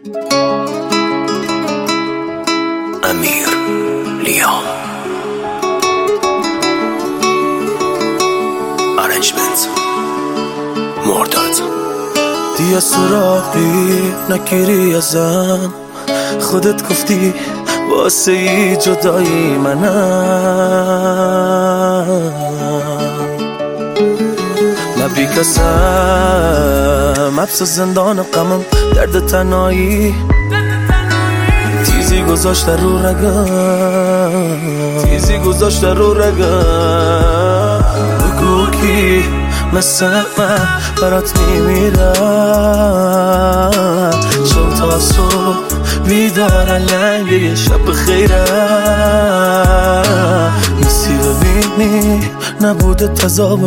امیر لیام ارنجمنت مرداد. دیگه سراغی نگیری ازم، خودت گفتی واسه ای جدایی منم، نبی کسم حبس زندان غمم، درد تنهایی تیزی گذاشته رو رگم، تیزی گذاشته رو رگم. بگو کی مثل من برات میمیرم، چون تا صبح بیدارن لنگ یه شب خیرم، نیستی ببینی نبوده تذاب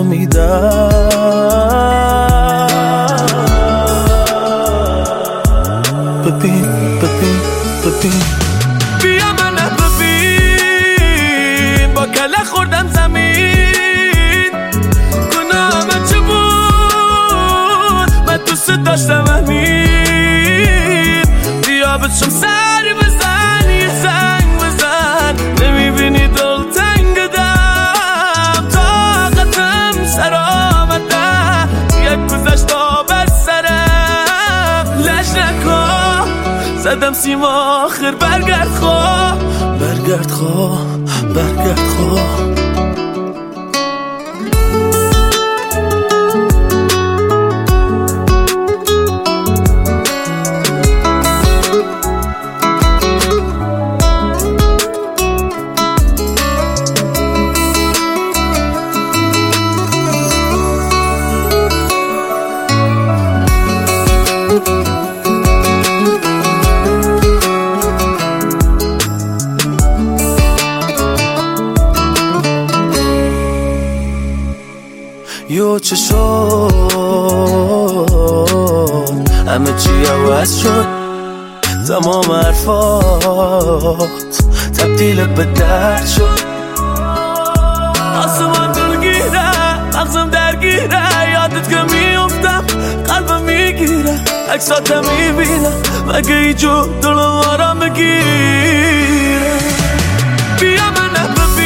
میدم. ببین ببین ببین بیا منو ببین، با کله خوردم زمین، گناه من چه بود، من دوست داشتم همین. بیا بچم سری بزن، یه زنگ بزن، نمیبینی دل تنگدم، طاقتم سر آمده، یک گذشت بر سرم، لج نکن زدم سیم آخر، برگرد خواه، برگرد خواه، برگرد خواه. یو چه شد، همه چی عوض شد، تمام حرفات تبدیل به درد شد. آسمان دلگیره، مغزم درگیره، یادت که میافتم قلبم میگیره، عکساتم میبینم مگه ایجور دلم آرام بگیره. بیا منو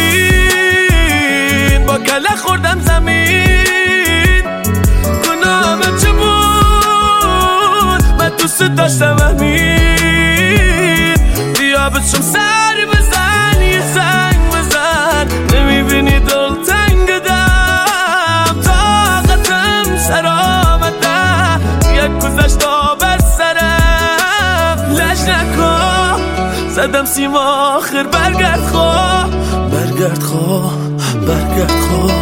ببین، با کله خوردم زمین، گناه من چه بود، من دوست داشتم همین. بیا بچم سری بزن، یه زنگ بزن، نمیبینی دل تنگدم، طاقتم سر آمده، یک گذشت بر سرم، لج نکن زدم سیم آخر، برگرد خواه، برگرد خواه، برگرد خواه.